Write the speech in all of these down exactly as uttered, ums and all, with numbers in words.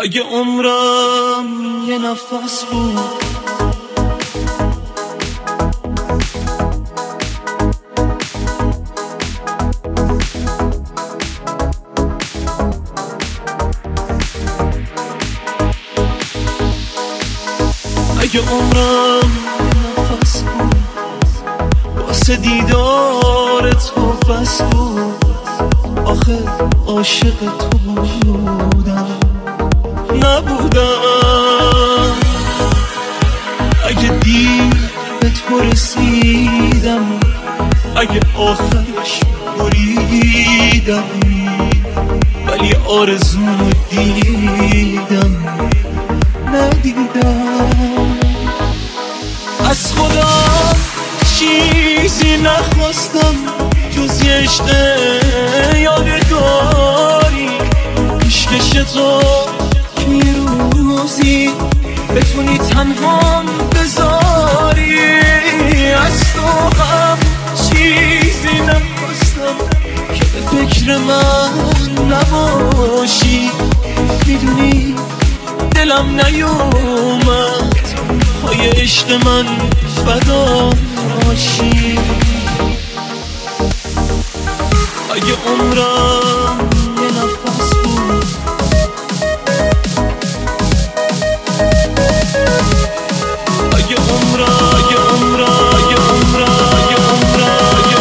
اگه عمرم یه نفس بود، اگه عمرم یه نفس بود واسه دیدار تو بس بود. آخه عاشق تو بودم نبودم، اگه دیر به تو رسیدم، اگه آخرش بریدم، ولی آرزومو دیدم ندیدم. از خدا چیزی نخواستم جز یه عشق یادگاری، عشقش تو که روزی بتونی تنهام بذاری. از تو هم چیزی نخواستم که به فکر من نباشی، میدونی دلم نیومد پای عشق من فدا باشی. اگه عمرم یه نفس بود، اگه عمرم اگه عمرم اگه عمرم اگه عمرم اگه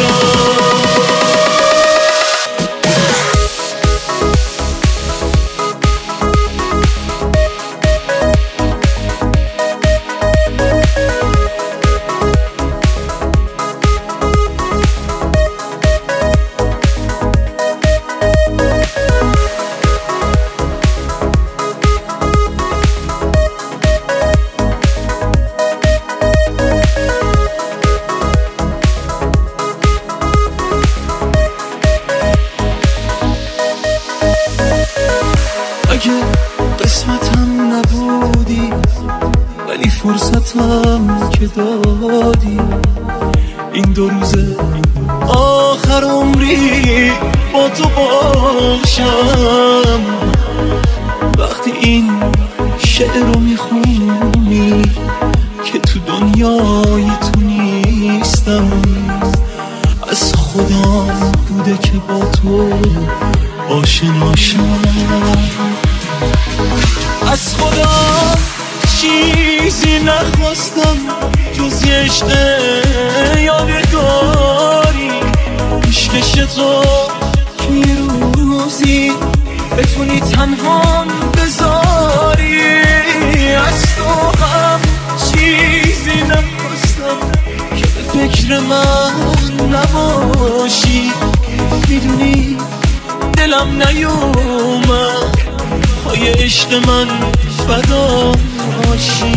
اگه قسمتم نبودی ولی فرصتم که دادی، این دو روزه آخر عمری با تو باشم. وقتی این شعر رو میخونی که تو دنیای تو نیستم، از خدا بوده که با تو آشناشم. از خدا چیزی نخواستم جز یه عشق یادگاری، عشقش تو که روزی بتونی تنهام بذاری. از تو هم چیزی نخواستم که به فکر من نباشی، میدونی دلم نیومد پای عشق من فدا باشی.